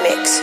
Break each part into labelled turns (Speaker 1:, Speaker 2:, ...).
Speaker 1: Mix.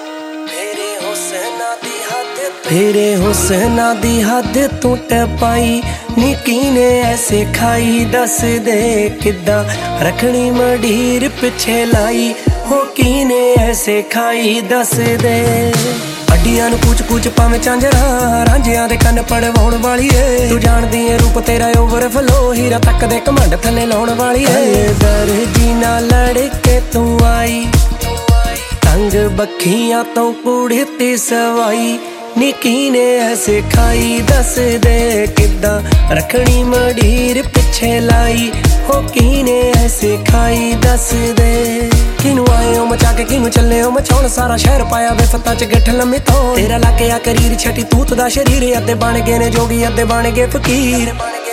Speaker 2: तेरे हुस्ना दी हद तू टपाई नी कीने ऐसे खाई दस दे किदा रखनी मडीर पिछे लाई हो कीने ऐसे खाई दस दे अड्डियां नू पूछ पूछ पावे झांझरा रांझियां दे कन्न पड़वाउण वाली है तू जानदी है रूप तेरा ओवरफ्लो हीरा तक दे घमंड थले लाउण वाली है दर्जी नाल लड़ के तू आई तंग बखियां तो कुड़ी ती सवाई नी कीने ऐसे खाई दस दे किदा रखनी मडीर पिछे लाई हो कीने ऐसे खाई दस दे किनू आए हो मचा के किनू चले हो मचाउण सारा शहर पाया वे फत्ता च गिठ लम्मी तो तेरा लाके आ करीर छटी तूत दा शरीर अद्धे बन गए ने जोगी अद्धे बन गए फकीर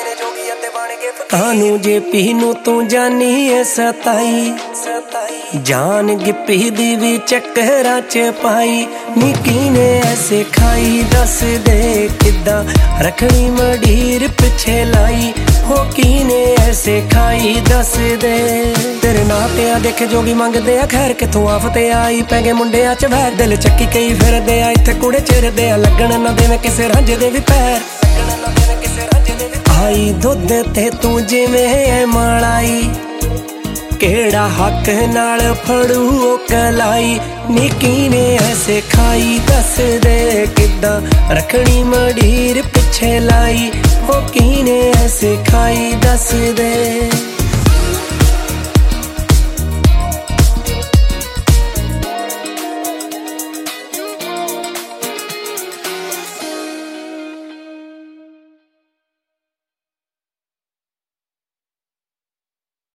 Speaker 2: कानू जे पीनू तू जानी है सताई जान गिप्पी दी भी चक्करा च पाई नी कीने ऐसे खाई दस दे किदा रखनी मडीर पिछे लाई हो कीने ऐसे खाई दस दे तेरे नां ते आ देखे जोगी मंगदे आ खैर किथों आफते आई पैगे मुंडिया च वैर दिल चक्की कई फिरदे आ इत्थे कूड़े चिरदे आ लगन ना देवे किसे रांझे दे भी पैर आई दुध ते तू जिवें मलाई केड़ा हक नाल फड़ू ओ कलाई नी कीने ऐसे खाई दस दे किदा रखनी मडीर पिछे लाई हो कीने ऐसे खाई दस दे।